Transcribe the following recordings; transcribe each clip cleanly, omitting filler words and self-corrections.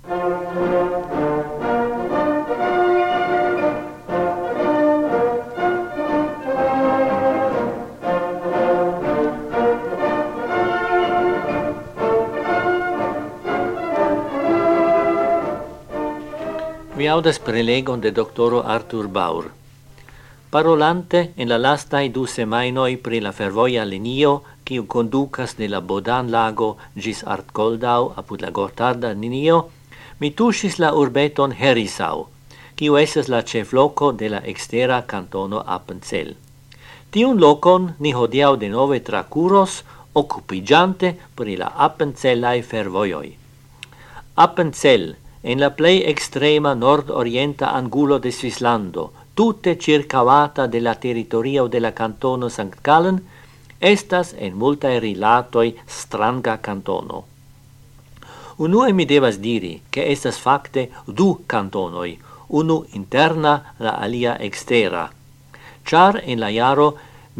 Vi audas prelegon de doctoro Arthur Baur. Parolante en la lastai 2 semainoi pri la fervoia linio kiu conducas de la Bodan lago gis Artgoldau apud la Gottarda linio, mi tuŝis la urbeton Herisau, kiu estas la ĉefloko de la ekstera kantono Appenzell. Tiun lokon ni hodiaŭ denove trakuros, okupiĝante pri la Appenzellaj fervojoj. Appenzell, en la plei extrema nord-orienta angulo de Svislando, tutte circavata de la territorio de la cantono St. Gallen, estas en multae rilatoi stranga cantono. Unue mi devas diri, che estas facte 2 cantonoi, unu interna, la alia extera. Char en la jaro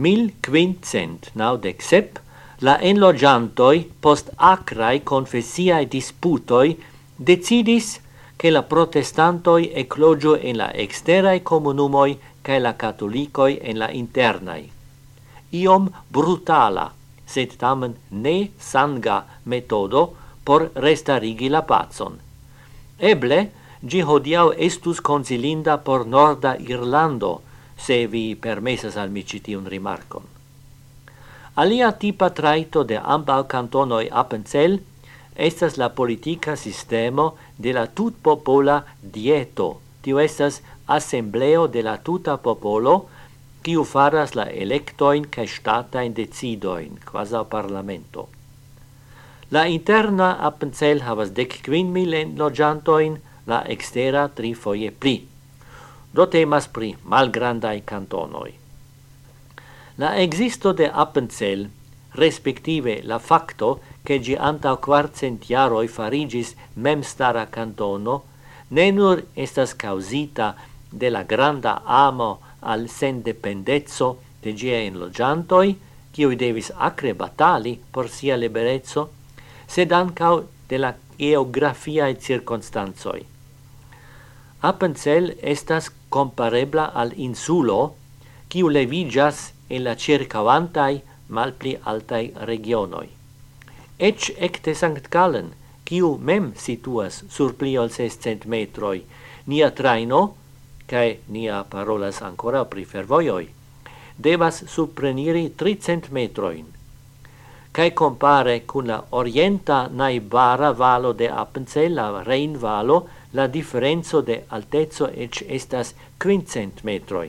1597 la enlogiantoi post acrae confessiae disputoi decidis che la protestantoi eclogio en la exterae comunumoi cae la catholicoi en la internae. Iom brutala, sed tamen ne sanga metodo por restarigi la pacon. Eble, gi hodiau estus consilinda por Norda Irlando, se vi permessas al mi citiun rimarcon. Alia tipa traito de ambau cantonoi Appenzell estas la politica sistemo de la tut popola dieto. Tio estas assembleo de la tuta popolo, kiu faras la electoin cae statain decidoin, quasi parlamento. La interna Appenzell havas 15.000 enlogiantoin, la extera 3 foje pli. Do temas pri malgrandai cantonoi. La existo de Appenzell, respektive la facto che gi antau 400 jaroi farigis memstara cantono, ne nur estas causita de la granda amo al sendependezzo de gia enlogiantoi, kiui devis acre batali por sia liberezzo, sed ancau de la geografiae circonstanzoi. Appenzell estas comparebla al insulo, kiu levigas en la circavantai malpli altai regionoi. Ec ecte St. Gallen, kiu mem situas sur pli ol 600 metroi, nia traino, cae nia parolas ancora pri fervojoi, devas supreniri 300 metroin. Cae compare cun la orienta naibara valo de Appenzell, la Rhein valo, la differenzo de altezzo ec estas 500 metroi.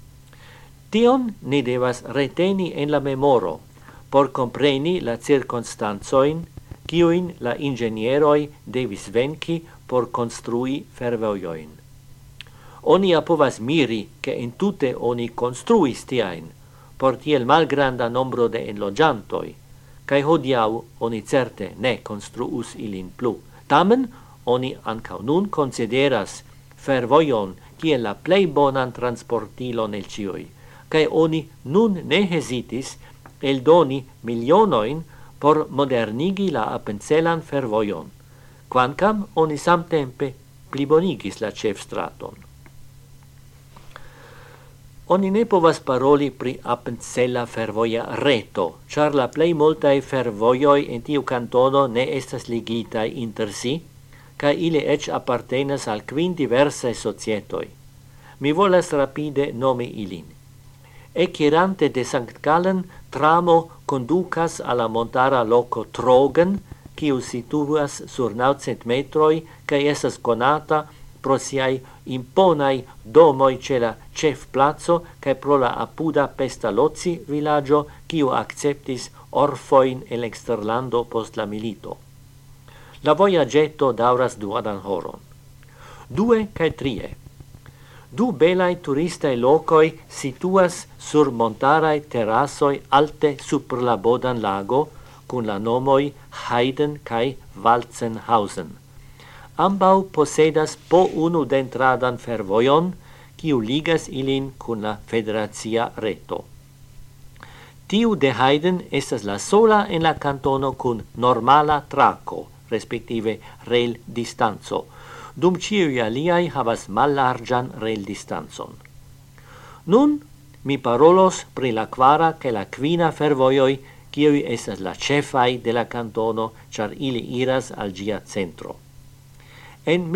Tion ni devas reteni en la memoro, por compreni la circonstanzoin, kiuin la ingenieroi devis venci por construi fervojoin. Oni povas miri che in tutte oni construis tiain, por tiel malgranda nombro de enlogiantoi, cae hodiau oni certe ne construus ilin plu. Tamen, oni ancau nun consideras fervojon kiel la plei bonan transportilon el ciui, cae oni nun ne hesitis el doni milionoin por modernigi la Appenzellan fervojon, quancam oni samtempe plibonigis la cefstraton. Oni ne povas paroli pri Appenzella fervoja reto, char la plei multae fervojoi in tiu cantono ne estas ligitai inter si, ca ili ec appartenas al 5 diversae societoi. Mi volas rapide nomi ilin. Ecirante de St. Gallen, tramo conducas alla montara loco Trogen, quiu situas sur 900 metroi, ca esas conata pro siai imponai domoi ce la cef plazo, ca pro la apuda Pestalozzi villaggio, quiu acceptis orfoin el exterlando post la milito. La voyagetto dauras 2 horon. 2 cae 3. 2 belai turistae locoi situas sur montarae terrassoi alte super la Bodan lago, cun la nomoi Heiden cae Walzenhausen. Ambau posedas po unu dentradan fervojon, quiu ligas ilin cun la federazia reto. Tiu de Heiden estas la sola en la cantono cun normala traco, respektive rel distanzo, dum ciui aliai havas mallargian rel distanzon. Nun mi parolos pri la quara che la quina fervoioi kiui esas la cefai de la cantono, char ili iras al gia centro. En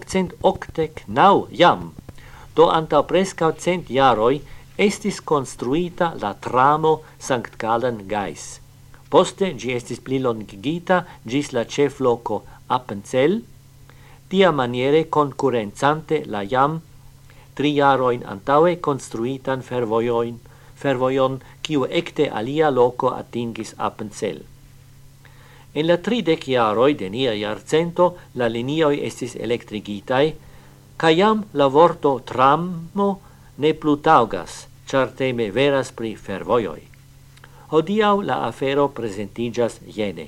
1889 jam, do antau prescau 100 jaroi, estis construita la tramo Sankt Gallen-Gais. Poste gi estis pli longigita gis la cefloco Appenzell, tia maniere concurrenzante la jam 3 jaroin antaue construitan fervoion kiu ecte alia loco atingis Appenzell. En la 30 jaroi de nia jarcento la linioi estis electrigitai, ca jam la vorto tramo ne plu taugas, char teme veras pri fervoioi. Hodiau la afero presentigas jene.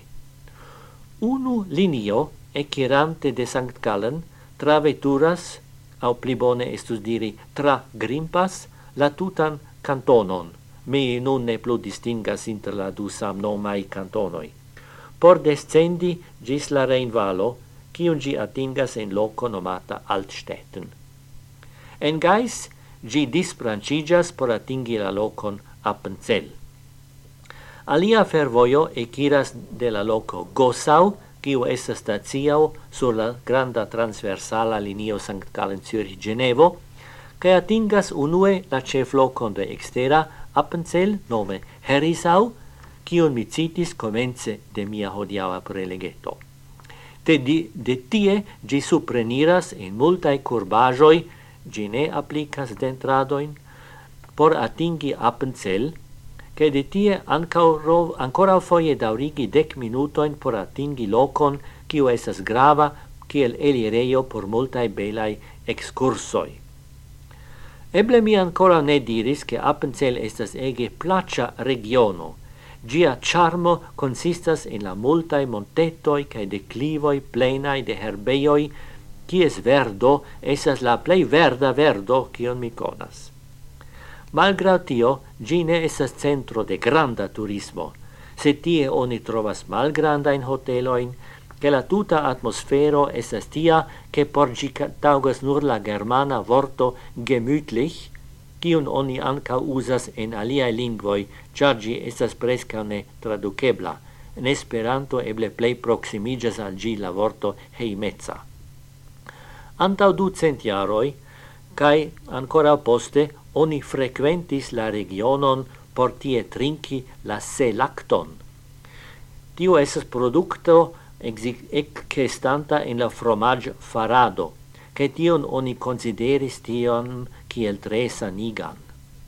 Unu linio ecirante de Sankt Gallen tra veturas, au pli bone estus diri tra grimpas, la tutan cantonon. Mi nun ne plu distingas inter la du samnomai cantonoi. Por descendi gis la Rheinvalo, cium gi atingas en loco nomata Altstetten. En Gais, gi disbrancigas por atingi la locon Appenzell. Alia fervoio equiras de la loco Gossau, kiu estas staciao sur la granda transversala linio Sankt Gallen-Zürich-Genevo, ca atingas unue la ceflocon de extera Appenzell, nome Herisau, kiun mi citis comence de mia hodiaua prelegeto. De tie gi supreniras in multae curbajoi, gi ne applicas dentradoin, por atingi Appenzell, che de tie ancora foie daurigi 10 minutoin por atingi locon kiu esas grava kiel elireio por multae belai excursoi. Eble mi ancora ne diris che Appenzell estas ege placia regiono. Gia charmo consistas in la multae montetoi cae declivoi plenai de herbeioi, cies verdo esas la plei verda verdo cion mi conas. Malgrau tio, gi ne esas centro de granda turismo, se tie oni trovas malgrandain hoteloin, che la tuta atmosfero esas tia che por gi taugas nur la germana vorto gemütlich, cium oni anca usas en aliae lingvoi, char gi estas presca ne traducebla. En Esperanto eble plei proximigas al gi la vorto heimezza. Antau 200 jaroi, cae ancora poste, oni frequentis la regionon por tie trinki la selacton. Tio esas producto excestanta in la fromage farado, che tion oni consideris tion kiel tre sanigan.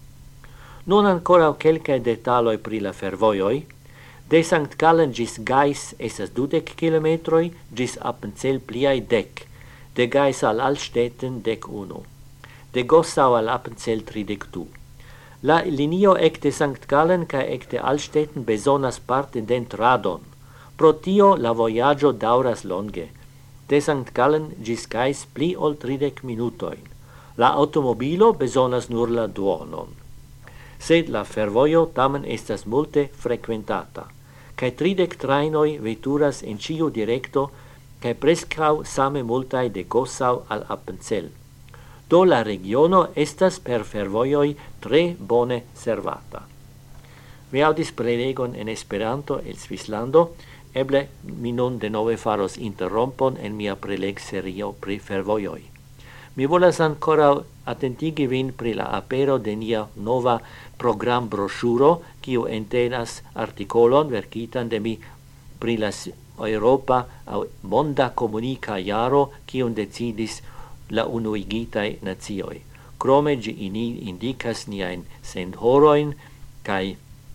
Non ancora quelcae detaloi pri la fervoioi. De Sankt Gallen gis Gais esas 20 kilometroi, gis Appenzell pliai 10, de Gais al Altstetten 11, de Gossau al Appenzell 32. La linio ecte Sankt Gallen ca ecte Altstetten besonas parte dentradon. Pro tio la voyaggio dauras longe. De Sankt Gallen gis Gais pli ol 30 minutoin. La automobilo besonas nur la duonon. Sed la fervoio tamen estas multe frequentata, cae 30 trainoi veturas in ciu directo, cae prescau same multae de Gossau al Appenzell. Do la regiono estas per fervoioi tre bone servata. Mi audis prelegon en Esperanto el Svislando, eble mi nun de nove faros interrompon en mia preleg serio pri fervoioi. Mi volas ancora attentigi vin pri la apero de nia nova program broshuro, kiu entenas articolon verkitan de mi pri la Europa au monda comunica jaro, kiun decidis la unuigitae nazioi. Crome gi indicas niain sendhoroin kai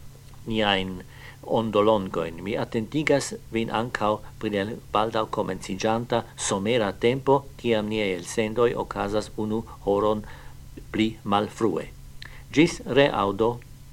niain ondolongoin. Mi attentigas vin ancau pri la baldau comencigianta somera tempo, tiam niai elsendoi ocasas 1 horon pli malfrue. Gis reaudo.